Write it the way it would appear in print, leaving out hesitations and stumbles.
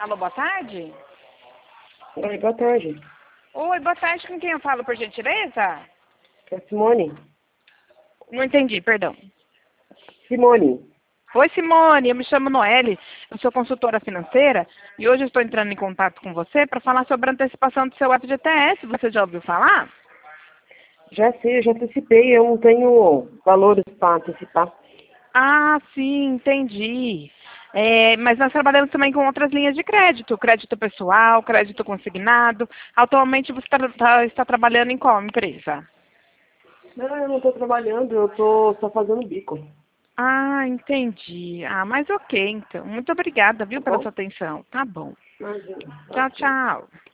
Alô, boa tarde? Oi, boa tarde. Oi, boa tarde. Com quem eu falo, por gentileza? É Simone? Não entendi, perdão. Simone. Oi, Simone. Eu me chamo Noelle. Eu sou consultora financeira e hoje eu estou entrando em contato com você para falar sobre a antecipação do seu FGTS. Você já ouviu falar? Já sei, eu já antecipei, eu não tenho valores para antecipar. Ah, sim, entendi. Mas nós trabalhamos também com outras linhas de crédito, crédito pessoal, crédito consignado. Atualmente você está trabalhando em qual empresa? Não, eu não estou trabalhando, eu estou só fazendo bico. Ah, entendi. Ah, mas ok, então. Muito obrigada, Tá viu, pela bom? sua atenção. Tá bom. Imagina. Tchau, Ok. tchau.